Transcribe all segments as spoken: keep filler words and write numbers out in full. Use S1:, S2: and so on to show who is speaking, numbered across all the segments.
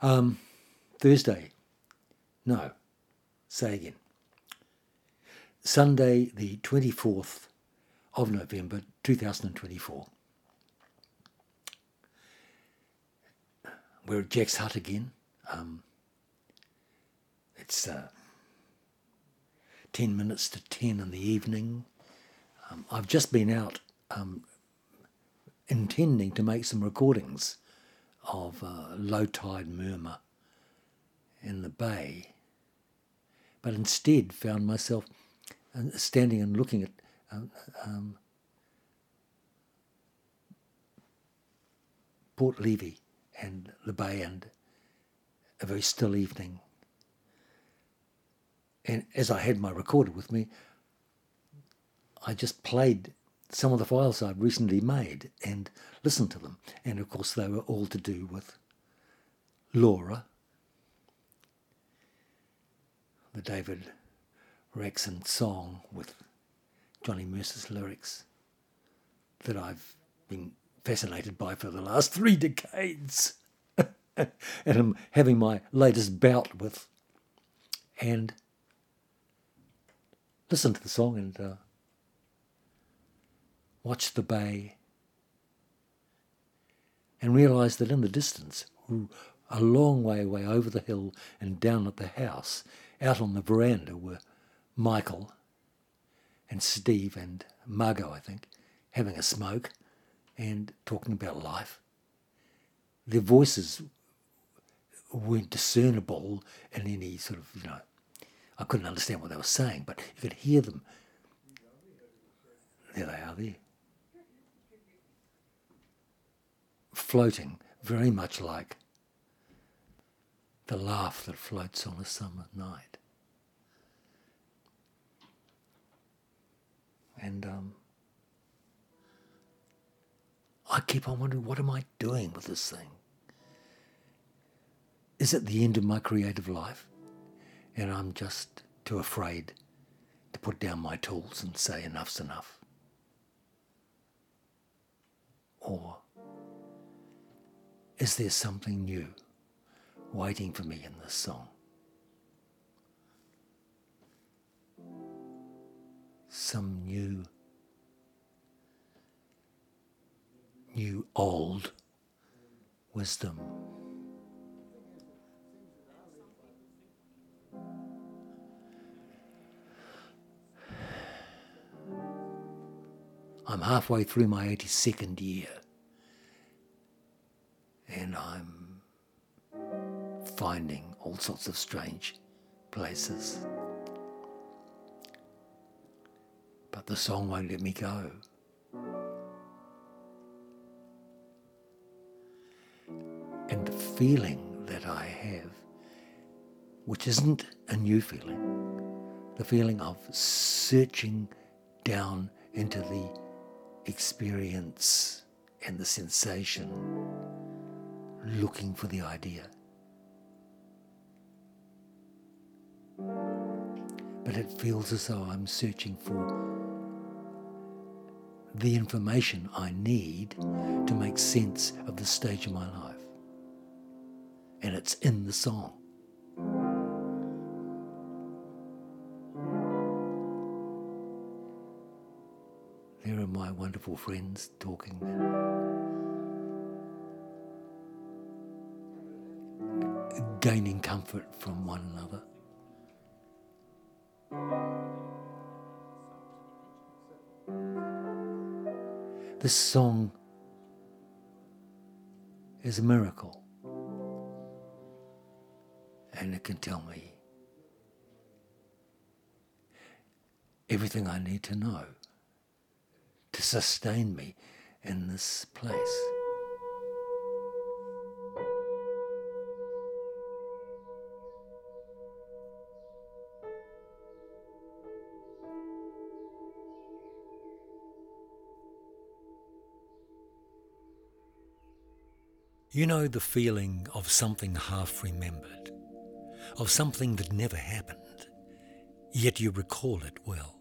S1: Um, Thursday. No. Say again. Sunday, the twenty-fourth of November, two thousand twenty-four. We're at Jack's Hut again. Um, it's uh, ten minutes to ten in the evening. Um, I've just been out um, intending to make some recordings of uh, low tide murmur in the bay, but instead found myself uh, standing and looking at um, um, Port Levy and the bay and a very still evening. And as I had my recorder with me, I just played some of the files I'd recently made and listened to them. And of course they were all to do with Laura, the David Raxon song with Johnny Mercer's lyrics that I've been fascinated by for the last three decades and I'm having my latest bout with. And listen to the song and uh, watch the bay and realise that in the distance, a long way away over the hill and down at the house, out on the veranda were Michael and Steve and Margot, I think, having a smoke and talking about life. Their voices weren't discernible in any sort of, you know, I couldn't understand what they were saying, but you could hear them. There they are there. Floating, very much like the laugh that floats on a summer night. And um, I keep on wondering, what am I doing with this thing? Is it the end of my creative life? And I'm just too afraid to put down my tools and say enough's enough? Or is there something new waiting for me in this song? Some new, new old wisdom. I'm halfway through my eighty-second year and I'm finding all sorts of strange places. But the song won't let me go. And the feeling that I have, which isn't a new feeling, the feeling of searching down into the experience and the sensation, looking for the idea. But it feels as though I'm searching for the information I need to make sense of the stage of my life. And it's in the song. There are my wonderful friends talking, gaining comfort from one another. This song is a miracle, and it can tell me everything I need to know to sustain me in this place. You know the feeling of something half remembered, of something that never happened, yet you recall it well.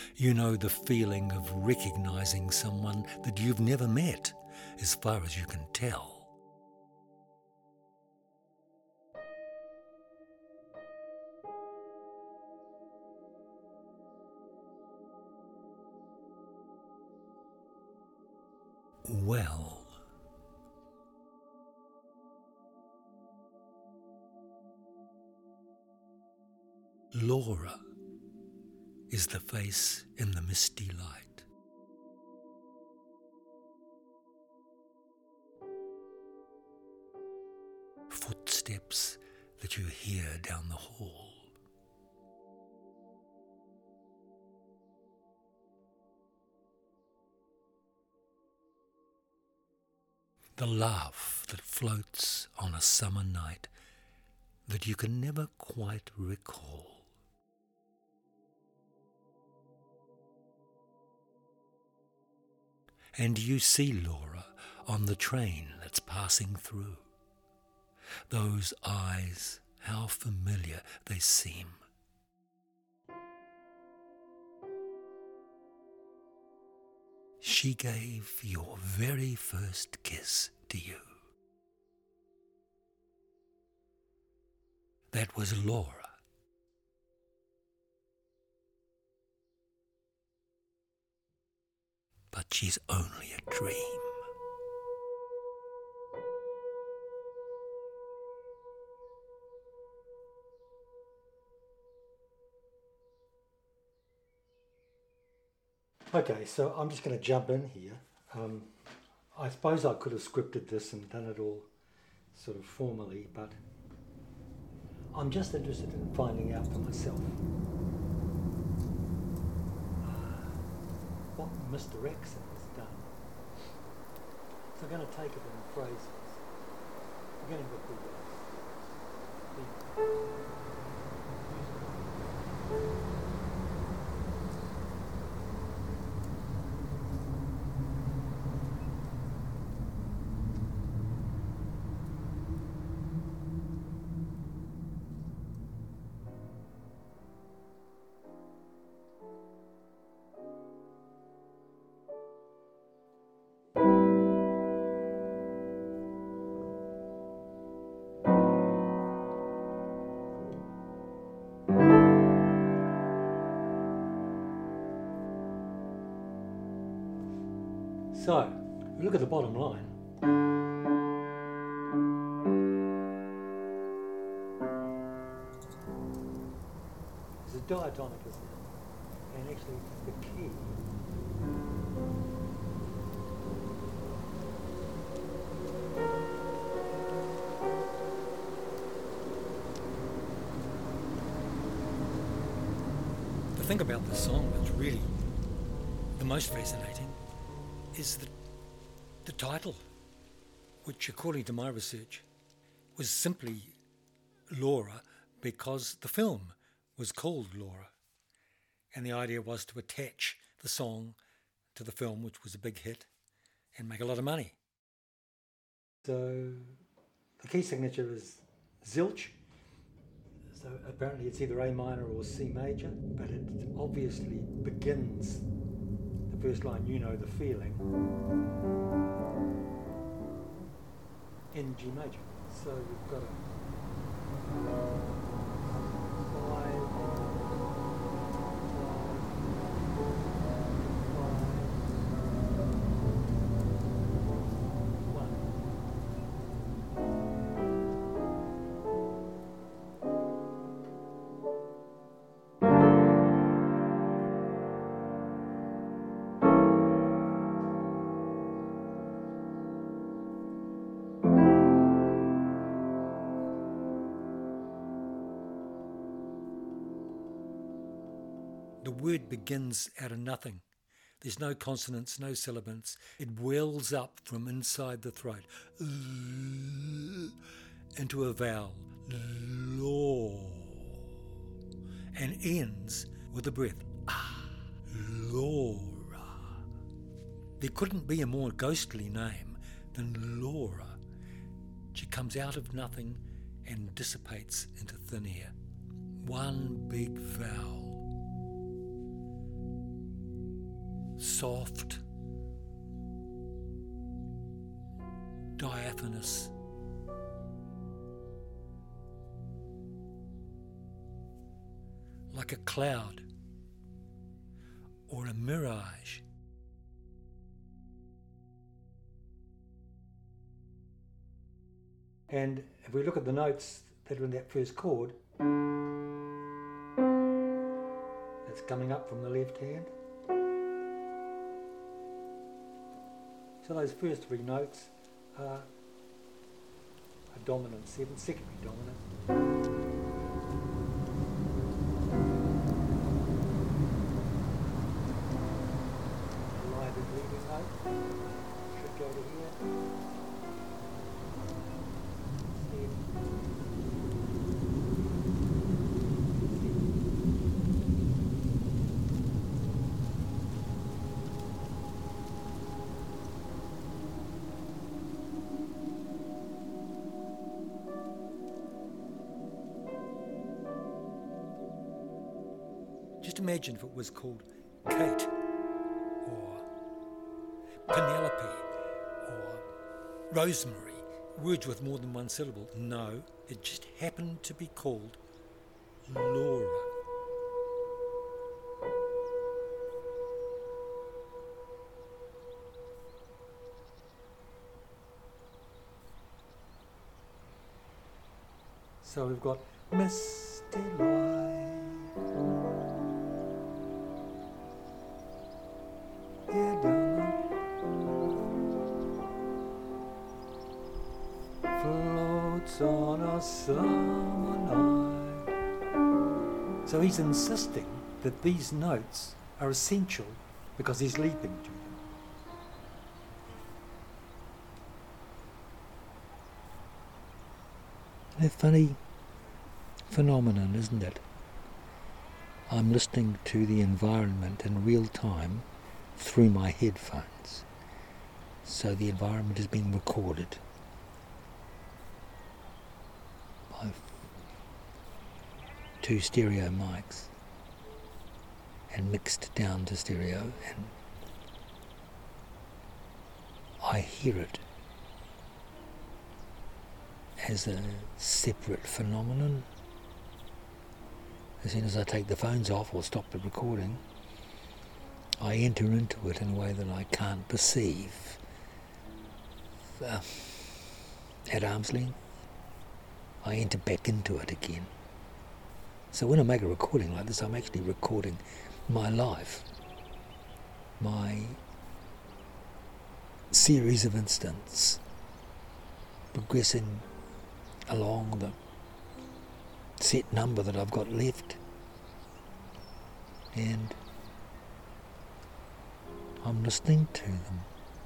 S1: You know the feeling of recognising someone that you've never met, as far as you can tell. Well, Laura is the face in the misty light. Footsteps that you hear down the hall. The laugh that floats on a summer night that you can never quite recall. And you see Laura on the train that's passing through. Those eyes, how familiar they seem. She gave your very first kiss to you. That was Laura. But she's only a dream. Okay, so I'm just going to jump in here. Um, I suppose I could have scripted this and done it all sort of formally, but I'm just interested in finding out for myself uh, what Mister X has done. So I'm going to take it in phrases, beginning with the, uh, the So, look at the bottom line. It's a diatonic, isn't it? And actually, the key the thing about this song that's really the most fascinating is the, the title, which according to my research was simply Laura because the film was called Laura, and the idea was to attach the song to the film, which was a big hit, and make a lot of money. So the key signature is zilch, so apparently it's either A minor or C major, but it obviously begins first line, you know the feeling, in G major. So we've got a five, the word begins out of nothing. There's no consonants, no sibilants. It wells up from inside the throat into a vowel, law, and ends with a breath, ah, Laura. There couldn't be a more ghostly name than Laura. She comes out of nothing and dissipates into thin air. One big vowel. soft, diaphanous, like a cloud or a mirage. And if we look at the notes that are in that first chord, that's coming up from the left hand. So those first three notes are a dominant seven, secondary dominant. Live and leading note should go to here. Just imagine if it was called Kate or Penelope or Rosemary, words with more than one syllable. No, it just happened to be called Laura. So we've got Misty Light. On a summer night. So he's insisting that these notes are essential because he's leaping to them. A funny phenomenon, isn't it? I'm listening to the environment in real time through my headphones. So the environment is being recorded. Two stereo mics and mixed down to stereo, and I hear it as a separate phenomenon. As soon as I take the phones off or stop the recording, I enter into it in a way that I can't perceive uh, at arm's length. I enter back into it again. So when I make a recording like this, I'm actually recording my life, my series of instants, progressing along the set number that I've got left. And I'm listening to them.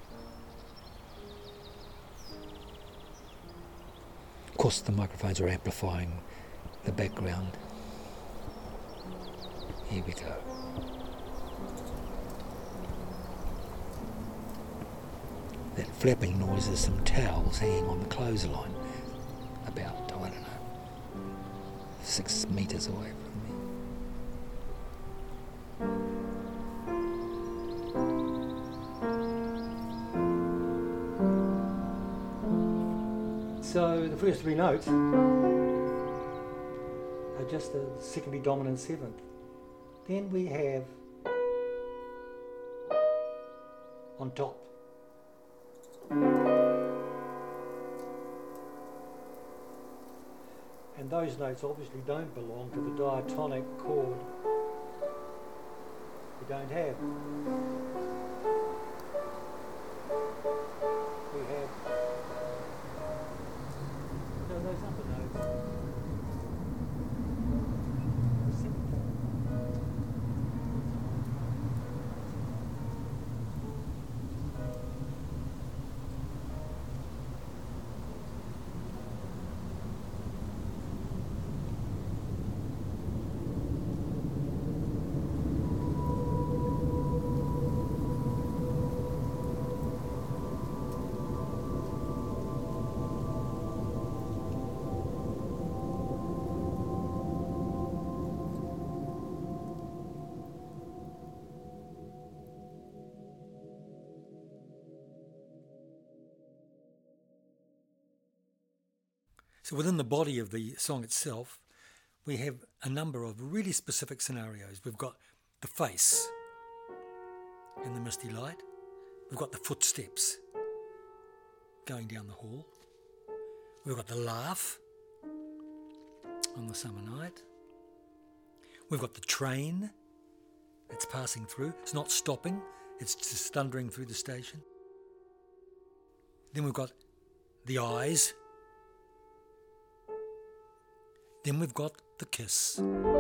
S1: Of course, the microphones are amplifying the background. Here we go. That flapping noise is some towels hanging on the clothesline, about, I don't know, six metres away from me. So the first three notes are just a secondary dominant seventh. Then we have on top and those notes obviously don't belong to the diatonic chord. We don't have. We have no, those upper notes.
S2: So within the body of the song itself, we have a number of really specific scenarios. We've got the face in the misty light. We've got the footsteps going down the hall. We've got the laugh on the summer night. We've got the train that's passing through. It's not stopping, it's just thundering through the station. Then we've got the eyes. Then we've got the kiss.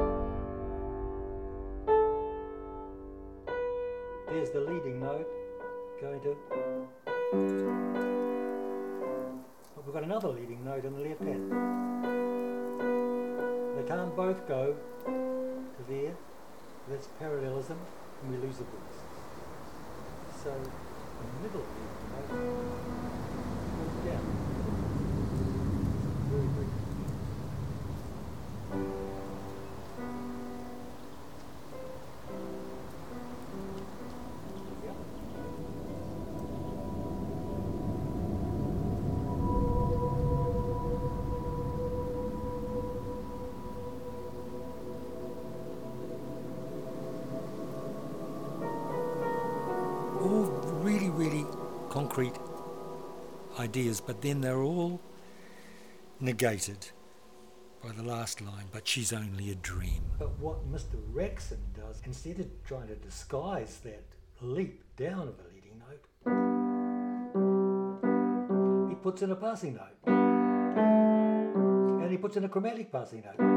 S1: There's the leading note going to... But we've got another leading note in the left hand. They can't both go to there. That's parallelism, and we lose the voice. So the middle leading note goes down. Very, very
S2: all really, really concrete ideas, but then they're all negated by the last line, but she's only a dream.
S1: But what Mister Wraxon does, instead of trying to disguise that leap down of a leading note, he puts in a passing note. And he puts in a chromatic passing note.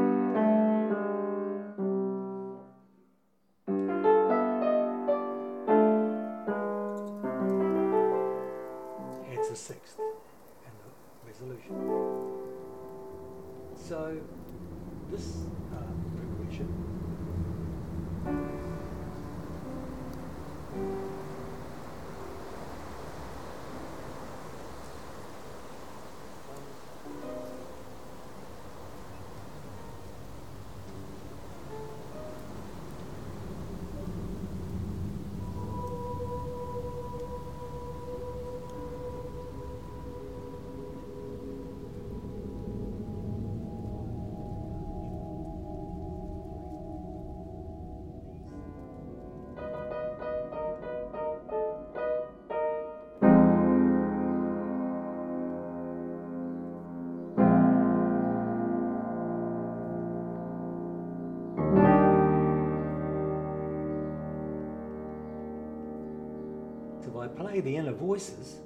S1: It's a sixth in the resolution. So this uh, progression if I play the inner voices,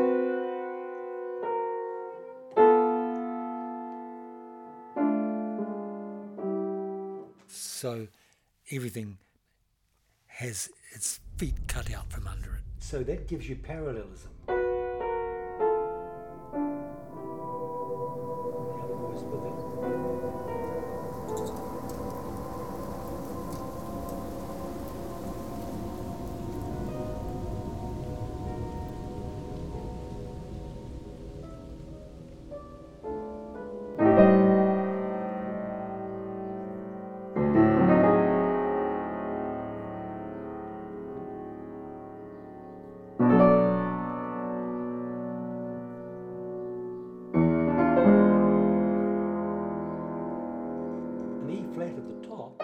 S2: so everything has its feet cut out from under it.
S1: so that gives you parallelism. The other voice with it. An E flat at the top,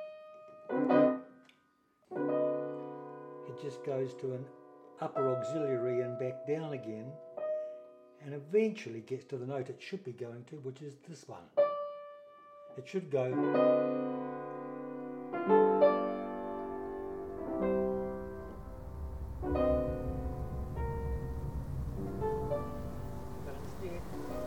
S1: it just goes to an upper auxiliary and back down again, and eventually gets to the note it should be going to, which is this one. It should go. But instead,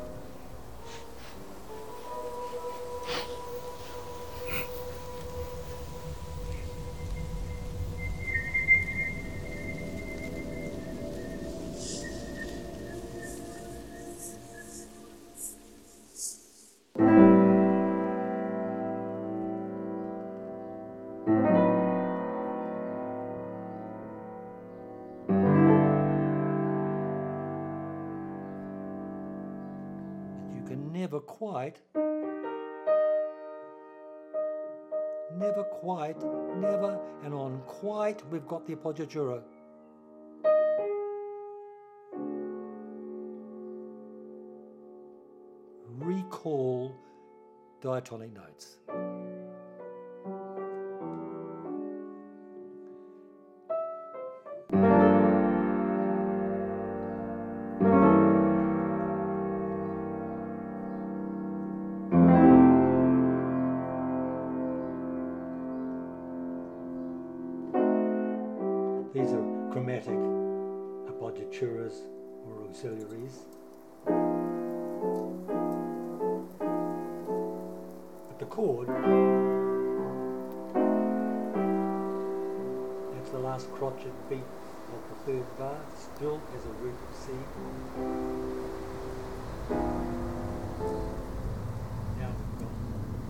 S1: you can never quite, never quite, never, and on quite we've got the appoggiatura. Re call diatonic notes. These are chromatic appoggiaturas or auxiliaries. But the chord, that's the last crotchet beat of the third bar, still as a root of C. Now we've got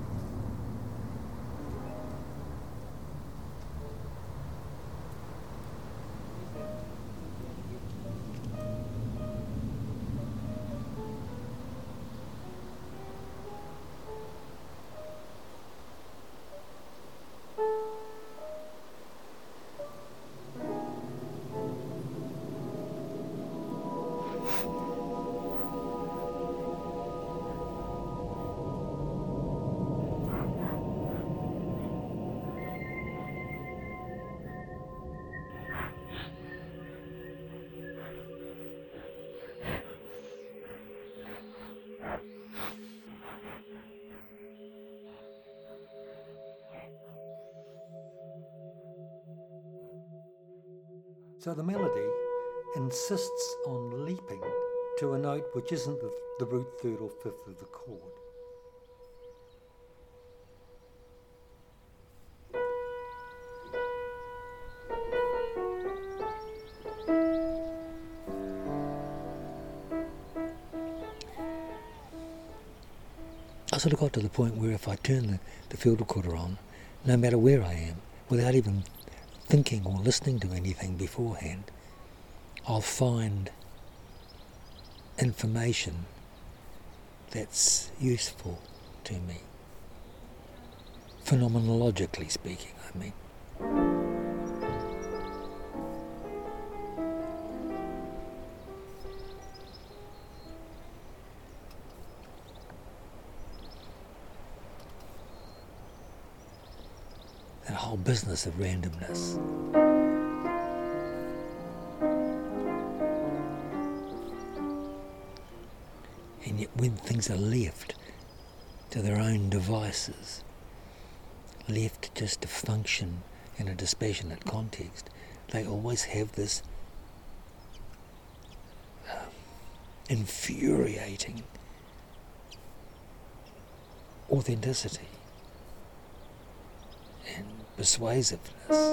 S1: So the melody insists on leaping to a note which isn't the, the root third or fifth of the chord. I sort of got to the point where if I turn the, the field recorder on, no matter where I am, without even thinking or listening to anything beforehand, I'll find information that's useful to me. Phenomenologically speaking, I mean. That whole business of randomness. And yet when things are left to their own devices, left just to function in a dispassionate context, they always have this um, infuriating authenticity and persuasiveness.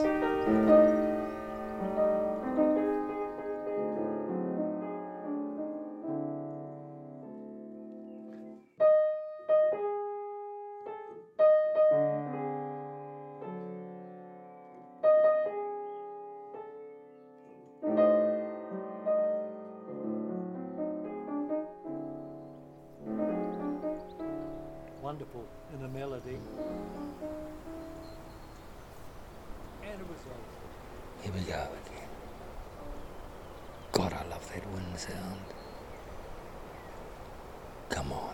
S1: Wonderful in the melody. And a result. Here we go again. God, I love that wind sound. Come on.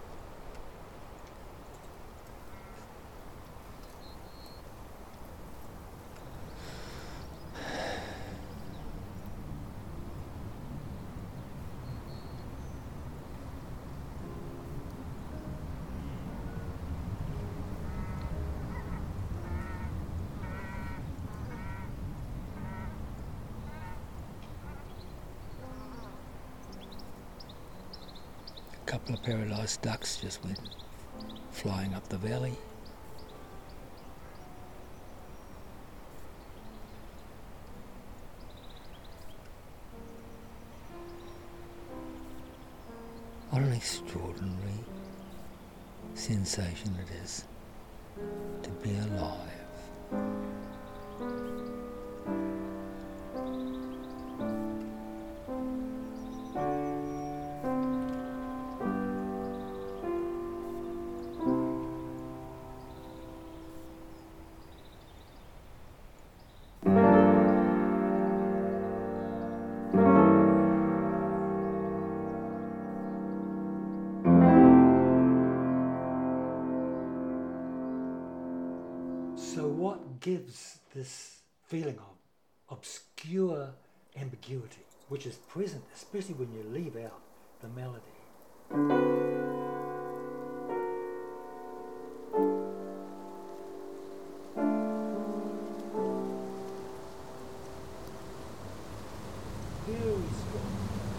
S1: A couple of paralysed ducks just went flying up the valley. What an extraordinary sensation it is to be alive. gives this feeling of obscure ambiguity, which is present, especially when you leave out the melody. Very strong.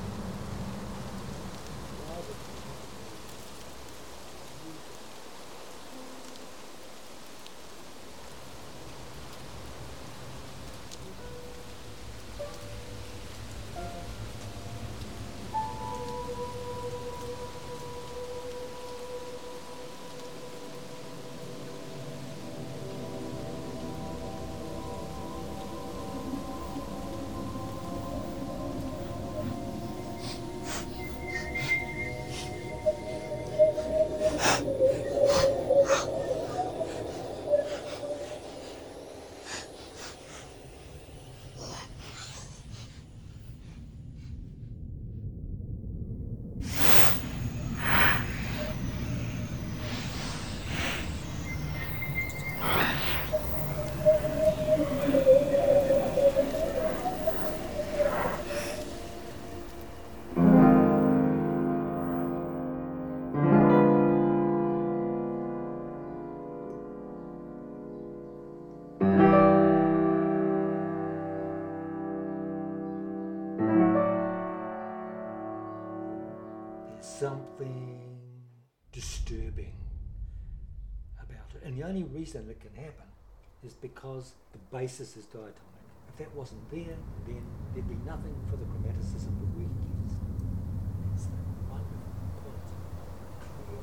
S1: Something disturbing about it. And the only reason it can happen is because the basis is diatonic. If that wasn't there, then there'd be nothing for the chromaticism to really use. That's the wonderful quality of clear.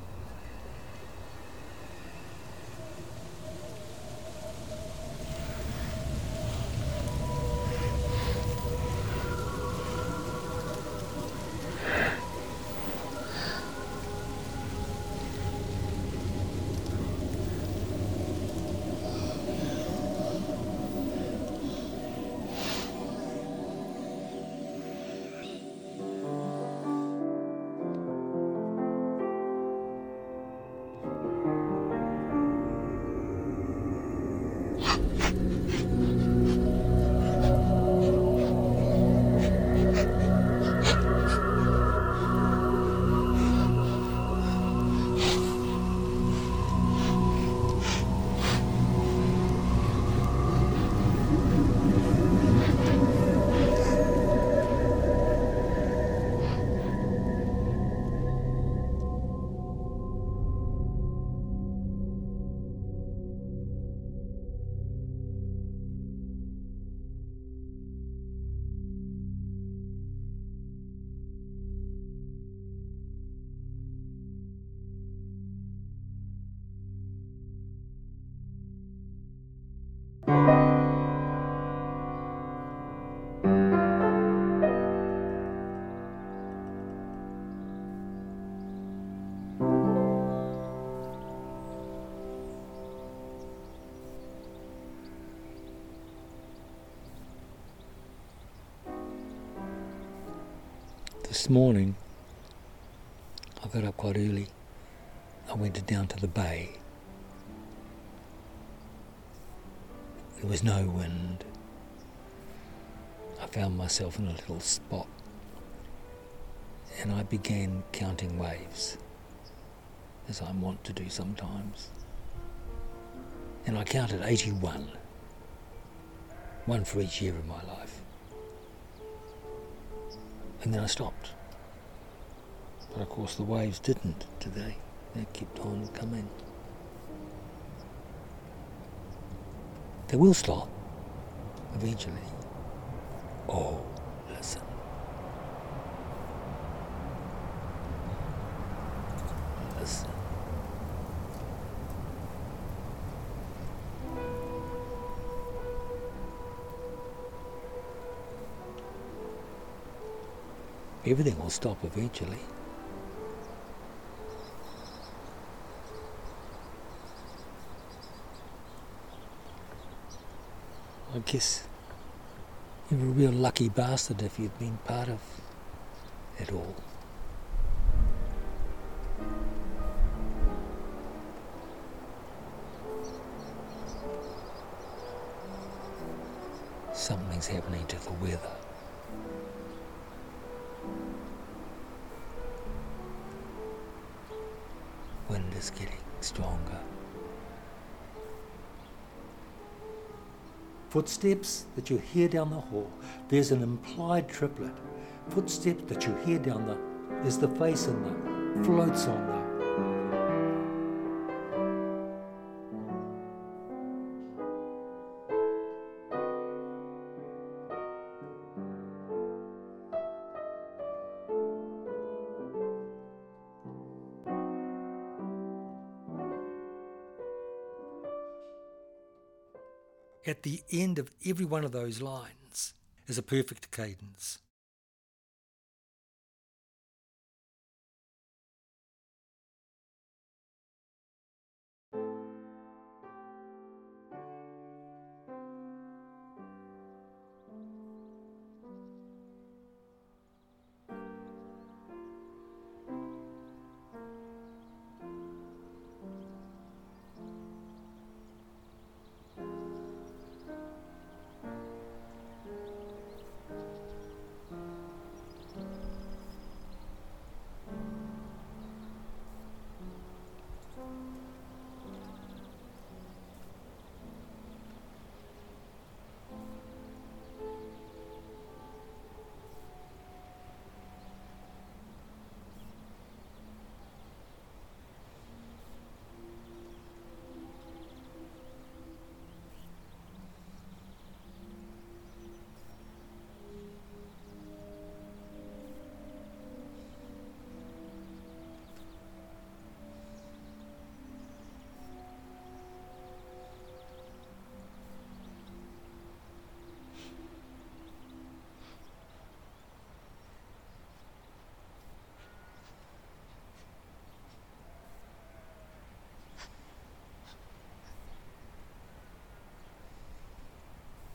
S1: This morning, I got up quite early. I went down to the bay. There was no wind. I found myself in a little spot and I began counting waves, as I want to do sometimes. And I counted eighty-one, one for each year of my life. And then I stopped. But of course the waves didn't today. They kept on coming. They will stop eventually. Oh, listen. Listen. Everything will stop eventually. I guess you're a real lucky bastard if you've been part of it all.
S2: Something's happening to the weather. Wind is getting stronger.
S1: Footsteps that you hear down the hall. There's an implied triplet. Footsteps that you hear down the... There's the face and the floats on the...
S2: At the end of every one of those lines is a perfect cadence.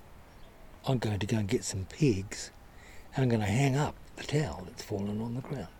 S2: I'm going to go and get some pegs and I'm going to hang up the towel that's fallen on the ground.